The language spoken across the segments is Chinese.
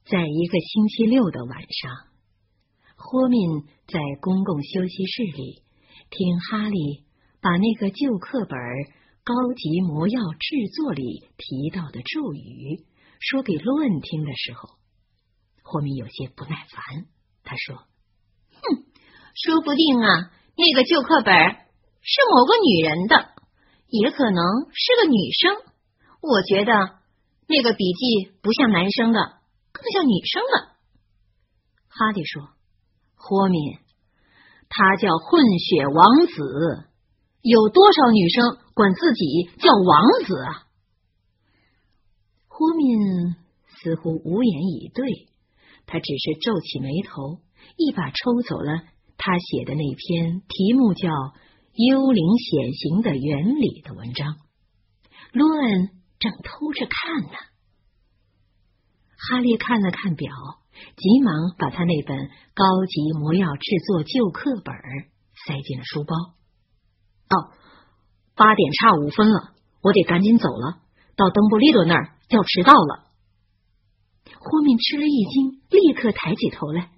在一个星期六的晚上，霍敏在公共休息室里听哈利把那个旧课本《高级魔药制作》里提到的咒语说给罗恩听的时候，霍敏有些不耐烦。他说：“ 说不定啊，那个旧课本是某个女人的，也可能是个女生。我觉得那个笔记不像男生的，更像女生的。” 哈利说：“霍敏，他叫混血王子，有多少女生管自己叫王子啊？”霍敏似乎无言以对，他只是皱起眉头，一把抽走了他写的那篇题目叫《幽灵显形的原理》的文章。罗恩正偷着看呢。哈利看了看表，急忙把他那本《高级魔药制作》旧课本塞进了书包。8点差5分了，我得赶紧走了，到邓布利多那儿要迟到了。霍敏吃了一惊，立刻抬起头来。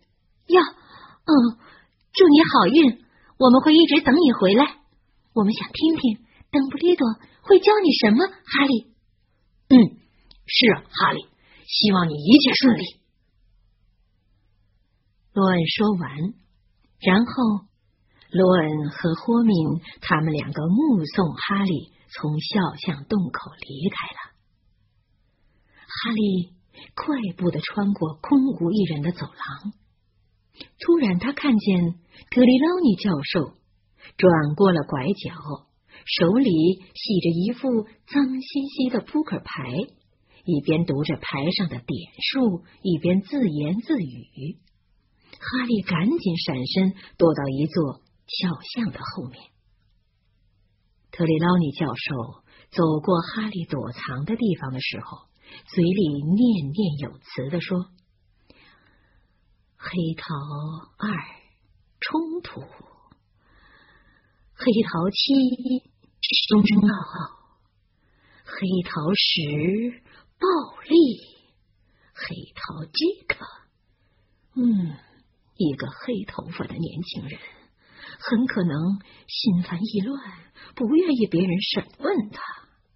祝你好运，我们会一直等你回来。我们想听听邓布利多会教你什么，哈利。 是啊，哈利，希望你一切顺利。 罗恩说完，然后罗恩和霍敏他们两个目送哈利从小巷洞口离开了。哈利快步地穿过空无一人的走廊，突然他看见特里劳尼教授转过了拐角，手里系着一副脏兮兮的扑克牌，一边读着牌上的点数，一边自言自语。哈利赶紧闪身躲到一座小巷的后面。特里劳尼教授走过哈利躲藏的地方的时候，嘴里念念有词地说：“黑桃2冲突，黑桃7争闹，黑桃10暴力，黑桃杰克。一个黑头发的年轻人很可能心烦意乱，不愿意别人审问他。”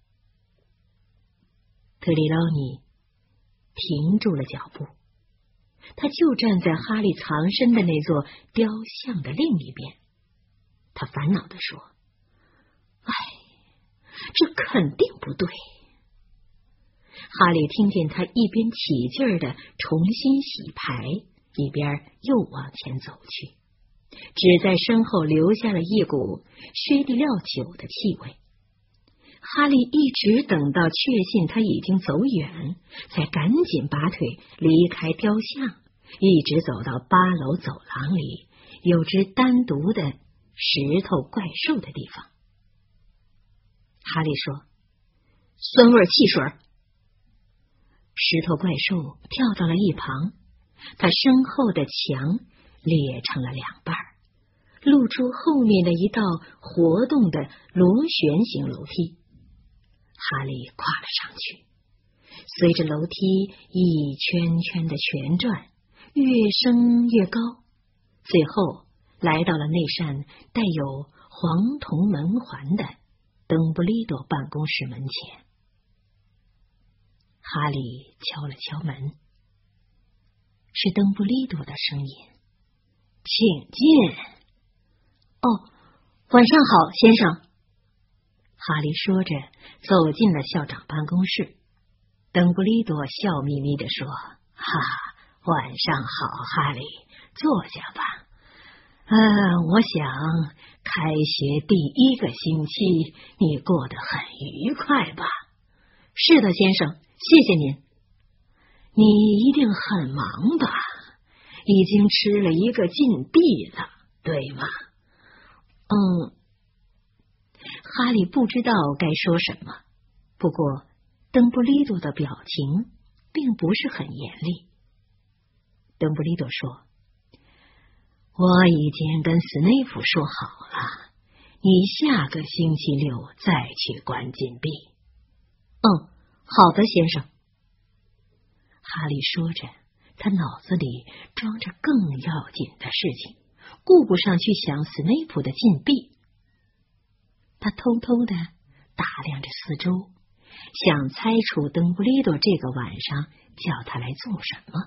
特里劳尼停住了脚步，他就站在哈利藏身的那座雕像的另一边。他烦恼地说：“这肯定不对。”哈利听见他一边起劲儿的重新洗牌，一边又往前走去，只在身后留下了一股薛地料酒的气味。哈利一直等到确信他已经走远，才赶紧拔腿离开雕像，一直走到8楼走廊里有只单独的石头怪兽的地方。哈利说：“酸味汽水。”石头怪兽跳到了一旁，他身后的墙裂成了2半，露出后面的一道活动的螺旋形楼梯。哈利跨了上去，随着楼梯一圈圈的旋转，越升越高，最后来到了那扇带有黄铜门环的邓布利多办公室门前。哈利敲了敲门，是邓布利多的声音：“请进。”“晚上好，先生。”哈利说着走进了校长办公室。邓布利多笑眯眯地说：“晚上好，哈利，坐下吧。我想开学第1个星期你过得很愉快吧？”“是的，先生，谢谢您。”“你一定很忙吧？已经吃了1个禁闭了，对吗？”哈利不知道该说什么，不过邓布利多的表情并不是很严厉。邓布利多说：“我已经跟斯内普说好了，你下个星期6再去关禁闭。”“好的，先生。”哈利说着他脑子里装着更要紧的事情，顾不上去想斯内普的禁闭。他偷偷的打量着四周，想猜出邓布利多这个晚上叫他来做什么。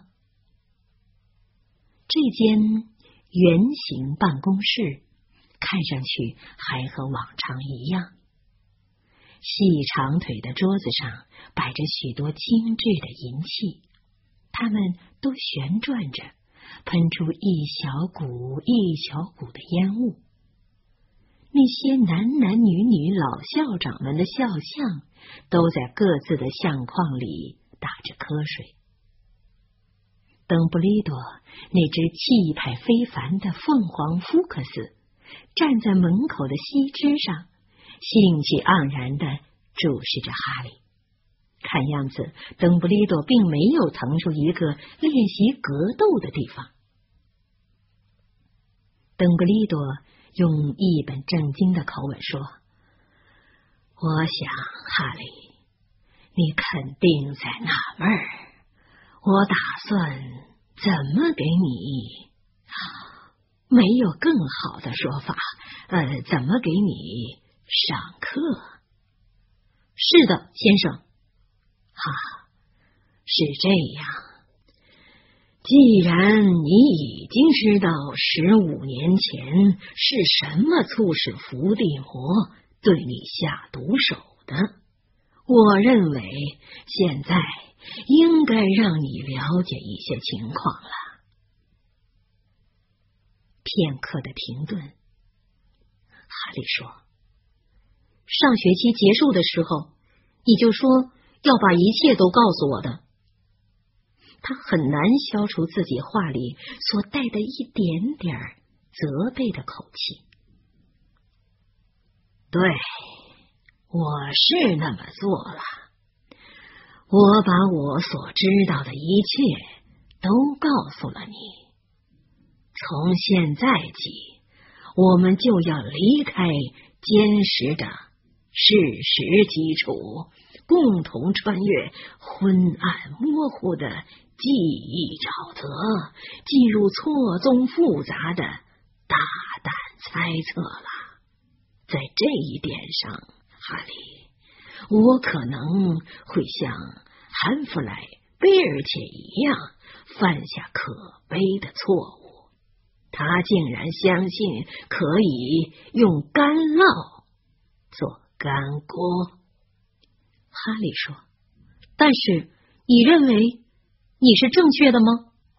这间圆形办公室看上去还和往常一样，细长腿的桌子上摆着许多精致的银器，它们都旋转着，喷出一小股一小股的烟雾。那些男男女女老校长们的肖像都在各自的相框里打着瞌睡。邓布利多那只气派非凡的凤凰福克斯站在门口的西枝上，兴趣盎然地注视着哈利。看样子，邓布利多并没有腾出一个练习格斗的地方。邓布利多用一本正经的口吻说：“我想，哈利，你肯定在纳闷儿，我打算怎么给你……没有更好的说法，怎么给你上课？”“ 是的，先生。”“ 是这样。既然你已经知道15年前是什么促使伏地魔对你下毒手的，我认为现在应该让你了解一些情况了。”片刻的停顿，哈利说：“ 上学期结束的时候，你就说要把一切都告诉我的。” 他很难消除自己话里所带的一点点责备的口气。“对，我是那么做了。我把我所知道的一切都告诉了你。从现在起，我们就要离开坚实的事实基础，共同穿越昏暗模糊的记忆沼泽，进入错综复杂的大胆猜测了。在这一点上，哈利，我可能会像汉弗莱·贝尔切一样犯下可悲的错误。他竟然相信可以用干酪做干锅。”哈利说：“ 但是你认为你是正确的吗？”“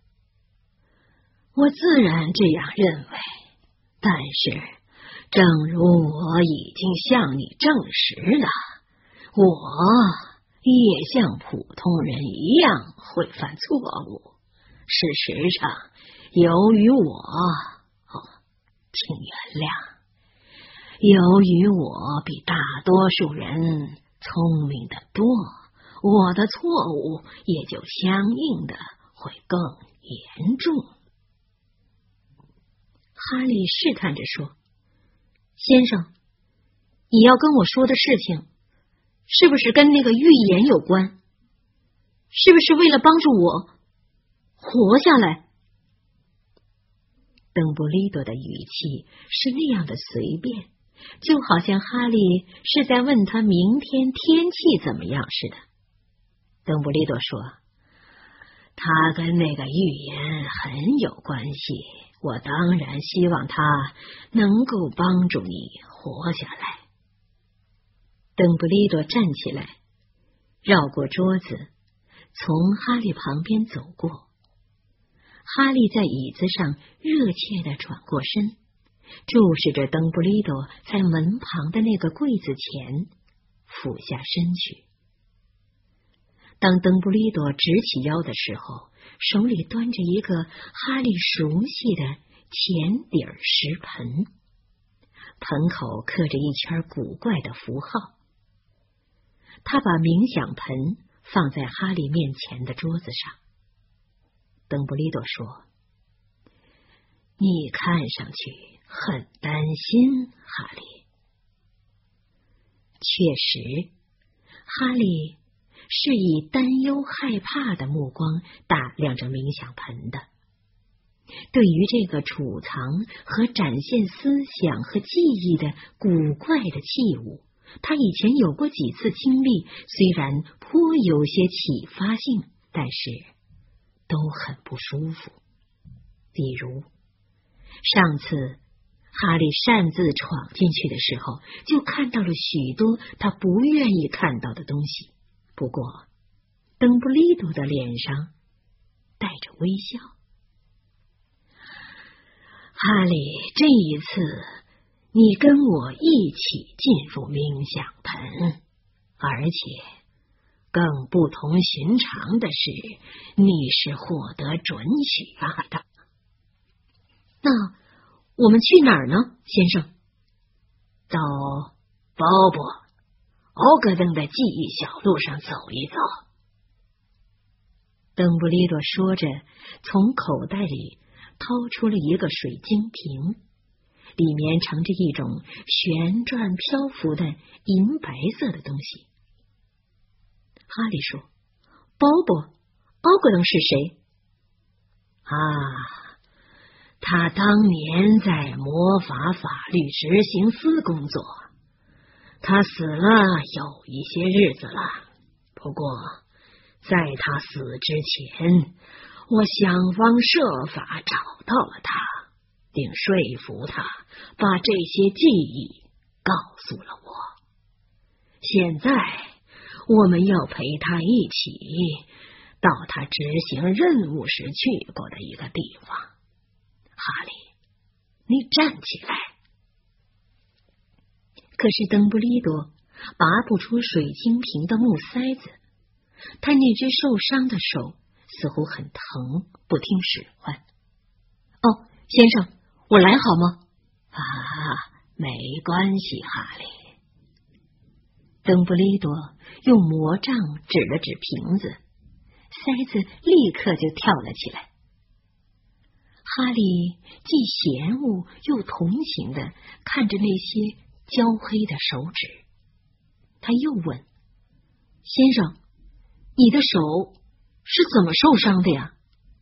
我自然这样认为，但是正如我已经向你证实了，我也像普通人一样会犯错误。事实上，由于我，请原谅，由于我比大多数人聪明得多，我的错误也就相应的会更严重。” 哈利试探着说：“先生，你要跟我说的事情，是不是跟那个预言有关？是不是为了帮助我活下来？” 邓布利多的语气是那样的随便，就好像哈利是在问他明天天气怎么样似的。邓布利多说：“他跟那个预言很有关系，我当然希望他能够帮助你活下来。”邓布利多站起来，绕过桌子，从哈利旁边走过。哈利在椅子上热切地转过身，注视着邓布利多在门旁的那个柜子前俯下身去。当邓布利多直起腰的时候，手里端着一个哈利熟悉的浅底石盆，盆口刻着一圈古怪的符号。他把冥想盆放在哈利面前的桌子上。邓布利多说：“你看上去很担心，哈利。”确实，哈利是以担忧害怕的目光打量着冥想盆的。对于这个储藏和展现思想和记忆的古怪的器物，他以前有过几次经历，虽然颇有些启发性，但是都很不舒服。比如上次哈利擅自闯进去的时候，就看到了许多他不愿意看到的东西。不过邓布利多的脸上带着微笑。哈利，这一次你跟我一起进入冥想盆，而且更不同寻常的是，你是获得准许的。 那我们去哪儿呢，先生？ 到鲍勃·奥格登的记忆小路上走一走。邓布利多说着，从口袋里掏出了一个水晶瓶，里面盛着一种旋转漂浮的银白色的东西。哈利说：“鲍勃·奥格登是谁？”啊，他当年在魔法法律执行司工作，他死了有一些日子了。不过在他死之前，我想方设法找到了他，并说服他把这些记忆告诉了我。现在我们要陪他一起到他执行任务时去过的一个地方。哈利，你站起来。可是邓布利多拔不出水晶瓶的木塞子，他那只受伤的手似乎很疼，不听使唤。 哦，先生，我来好吗？ 啊，没关系，哈利。邓布利多用魔杖指了指瓶子，塞子立刻就跳了起来。哈利既嫌恶又同情的看着那些焦黑的手指，他又问：“ 先生，你的手是怎么受伤的呀？”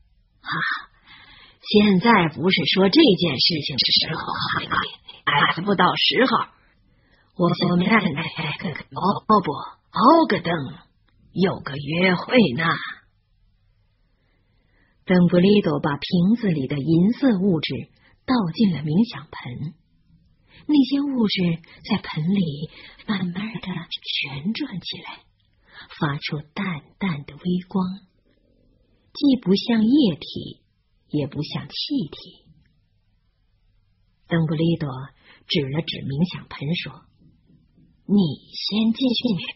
现在不是说这件事情的时候，哈利，还不到时候。我们奶奶跟鲍勃·奥格登有个约会呢。邓布利多把瓶子里的银色物质倒进了冥想盆，那些物质在盆里慢慢的旋转起来，发出淡淡的微光，既不像液体，也不像气体。邓布利多指了指冥想盆说：“你先进去。”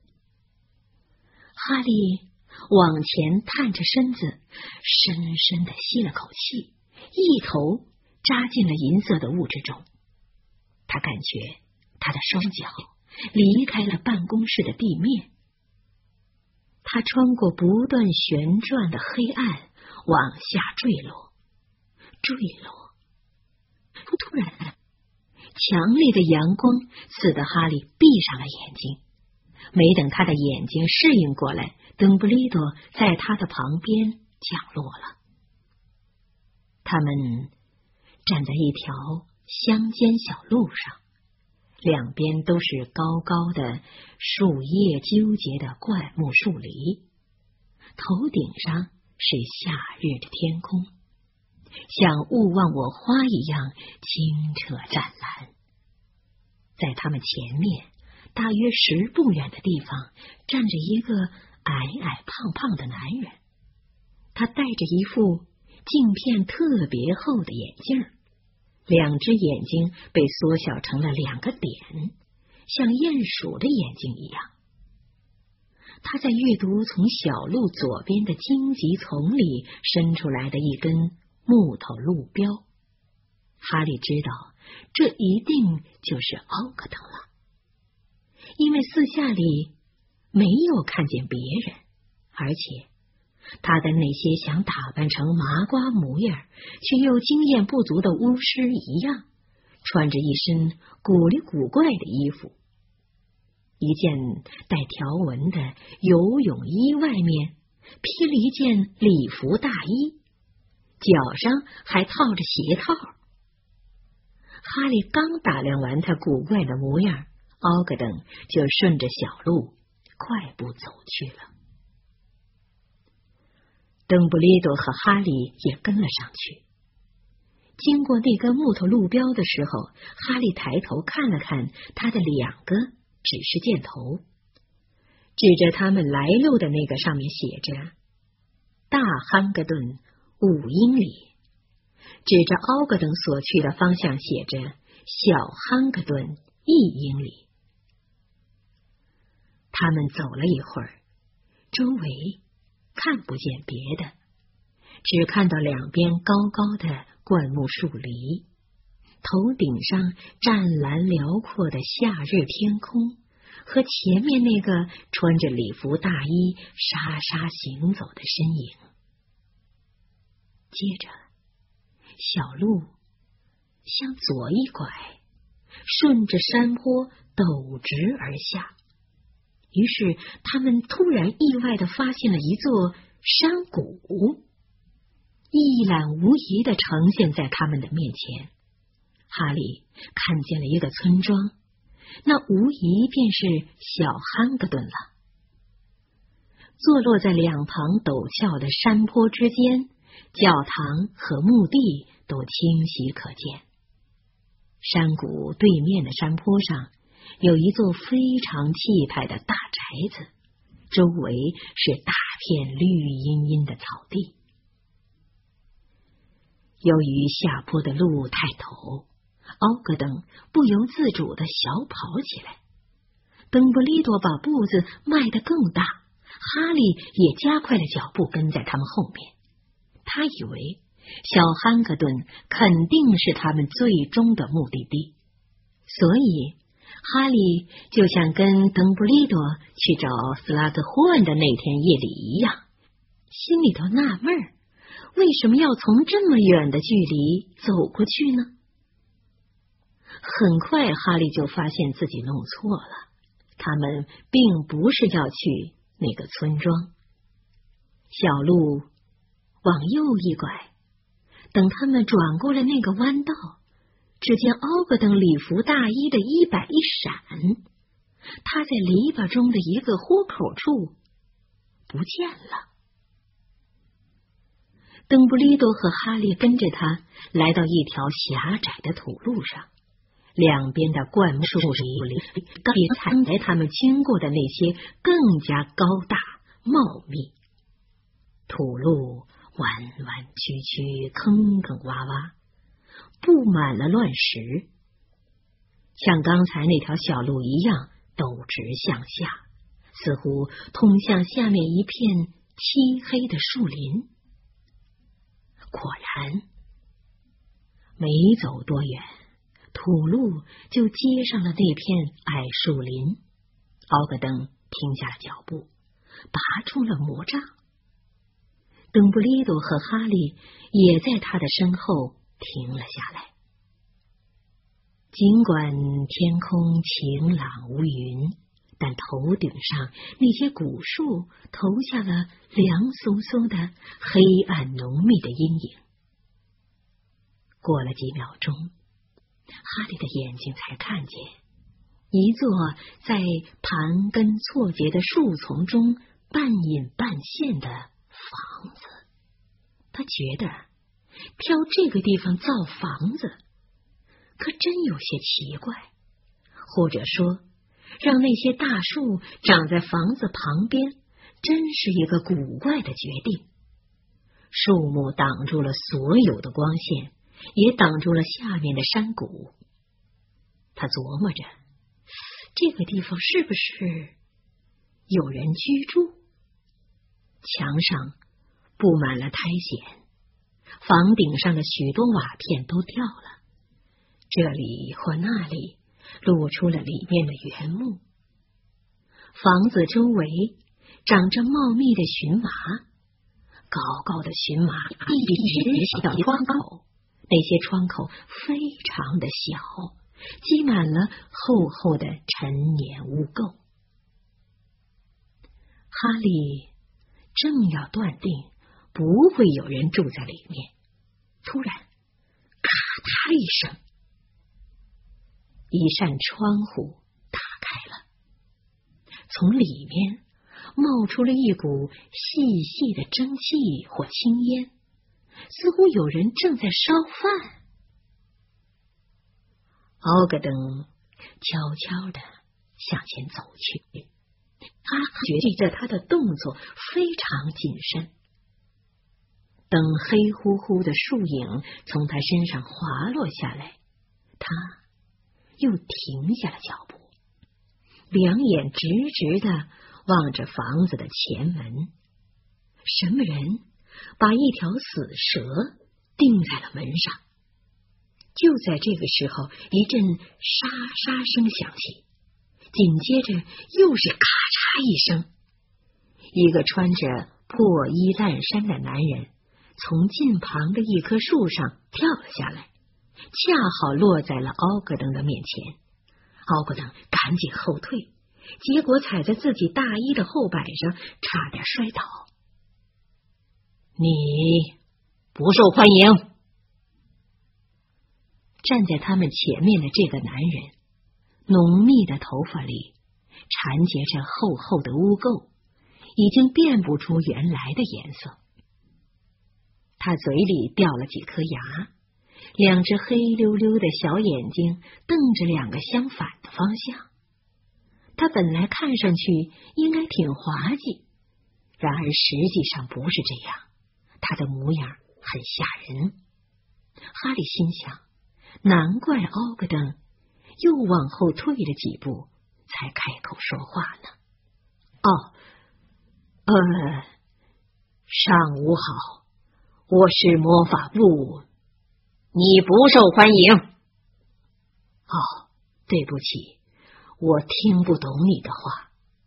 哈利往前探着身子，深深的吸了口气，一头扎进了银色的物质中。他感觉他的双脚离开了办公室的地面，他穿过不断旋转的黑暗，往下坠落。突然，强烈的阳光刺得哈利闭上了眼睛。没等他的眼睛适应过来，邓布利多在他的旁边降落了。他们站在一条乡间小路上，两边都是高高的树叶纠结的灌木树篱，头顶上是夏日的天空，像勿忘我花一样清澈湛蓝。在他们前面大约10步远的地方站着一个矮矮胖胖的男人，他戴着一副镜片特别厚的眼镜，两只眼睛被缩小成了2个点，像鼹鼠的眼睛一样。他在阅读从小路左边的荆棘丛里伸出来的一根木头路标。哈利知道这一定就是奥格登了，因为四下里没有看见别人，而且他的那些想打扮成麻瓜模样却又经验不足的巫师一样，穿着一身古里古怪的衣服。 一件带条纹的游泳衣外面披了一件礼服大衣，脚上还套着鞋套。哈利刚打量完他古怪的模样，奥格登就顺着小路快步走去了。邓布利多和哈利也跟了上去。经过那根木头路标的时候，哈利抬头看了看他的2个指示箭头，指着他们来路的那个上面写着大汉格顿5英里，指着奥格登所去的方向写着小汉格顿1英里。他们走了一会儿，周围看不见别的，只看到两边高高的灌木树篱，头顶上湛蓝辽阔的夏日天空和前面那个穿着礼服大衣沙沙行走的身影。接着小路向左一拐，顺着山坡陡直而下，于是他们突然意外地发现了一座山谷，一览无遗地呈现在他们的面前。哈利看见了一个村庄，那无疑便是小汉格顿了。坐落在两旁陡峭的山坡之间，教堂和墓地都清晰可见。山谷对面的山坡上有一座非常气派的大宅子，周围是大片绿茵茵的草地。由于下坡的路太陡，奥格登不由自主地小跑起来。邓布利多把步子迈得更大，哈利也加快了脚步跟在他们后面。他以为小汉格顿肯定是他们最终的目的地，所以哈利就像跟邓布利多去找斯拉兹霍恩的那天夜里一样，心里头纳闷儿，为什么要从这么远的距离走过去呢？很快哈利就发现自己弄错了，他们并不是要去那个村庄。小路往右一拐，等他们转过了那个弯道，只见奥格登礼服大衣的衣摆一闪，他在篱笆中的一个豁口处不见了。邓布利多和哈利跟着他来到一条狭窄的土路上，两边的灌木树里比刚才他们经过的那些更加高大茂密。土路弯弯曲曲，坑坑洼洼，布满了乱石，像刚才那条小路一样陡直向下，似乎通向下面一片漆黑的树林。果然，没走多远，土路就接上了那片矮树林。奥格登停下了脚步，拔出了魔杖。邓布利多和哈利也在他的身后停了下来。尽管天空晴朗无云，但头顶上那些古树投下了凉飕飕的黑暗浓密的阴影。过了几秒钟，哈利的眼睛才看见一座在盘根错节的树丛中半隐半现的房子。他觉得挑这个地方造房子可真有些奇怪，或者说让那些大树长在房子旁边真是一个古怪的决定。树木挡住了所有的光线，也挡住了下面的山谷。他琢磨着，这个地方是不是有人居住？墙上布满了苔藓，房顶上的许多瓦片都掉了，这里或那里露出了里面的原木。房子周围长着茂密的荨麻，高高的荨麻一直起到窗口，那些窗口非常的小，积满了厚厚的陈年污垢。 哈利正要断定不会有人住在里面，突然咔嗒一声，一扇窗户打开了，从里面冒出了一股细细的蒸汽或青烟，似乎有人正在烧饭。奥格登悄悄地向前走去，他觉着他的动作非常谨慎。等黑乎乎的树影从他身上滑落下来，他又停下了脚步，两眼直直地望着房子的前门。什么人把一条死蛇钉在了门上？就在这个时候，一阵沙沙声响起，紧接着又是咔嚓一声，一个穿着破衣烂衫的男人从近旁的一棵树上跳了下来，恰好落在了奥格登的面前。奥格登赶紧后退，结果踩在自己大衣的后摆上，差点摔倒。你不受欢迎！站在他们前面的这个男人，浓密的头发里缠结着厚厚的污垢，已经辨不出原来的颜色。他嘴里掉了几颗牙，两只黑溜溜的小眼睛瞪着两个相反的方向。他本来看上去应该挺滑稽，然而实际上不是这样，他的模样很吓人。哈利心想，难怪奥格登又往后退了几步才开口说话呢。上午好，我是魔法部。你不受欢迎。对不起，我听不懂你的话。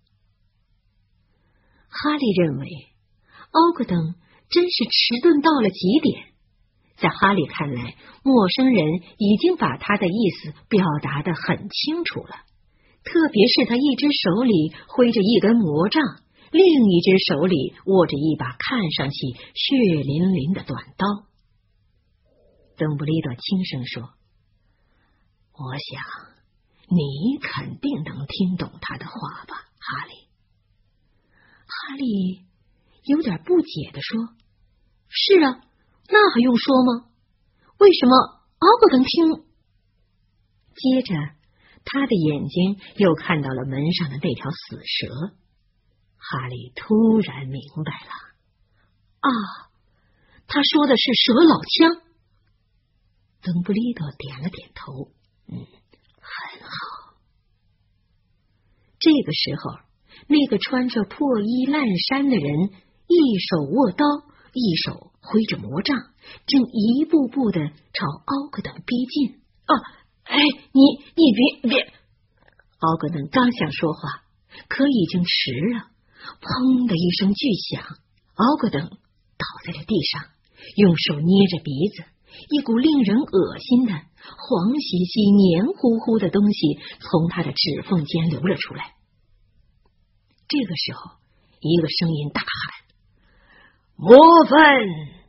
哈利认为奥格登真是迟钝到了极点。在哈利看来，陌生人已经把他的意思表达得很清楚了，特别是他一只手里挥着一根魔杖，另一只手里握着一把看上去血淋淋的短刀。邓布利多轻声说：我想你肯定能听懂他的话吧，哈利。哈利有点不解地说：是啊，那还用说吗？为什么奥格登听？接着他的眼睛又看到了门上的那条死蛇。哈利突然明白了，他说的是蛇老枪。邓布利多点了点头，很好。这个时候，那个穿着破衣烂衫的人一手握刀，一手挥着魔杖，正一步步的朝奥格登逼近。你别！奥格登刚想说话，可已经迟了。砰的一声巨响，奥格登倒在了地上，用手捏着鼻子，一股令人恶心的黄兮兮黏糊糊的东西从他的指缝间流了出来。这个时候，一个声音大喊：魔分！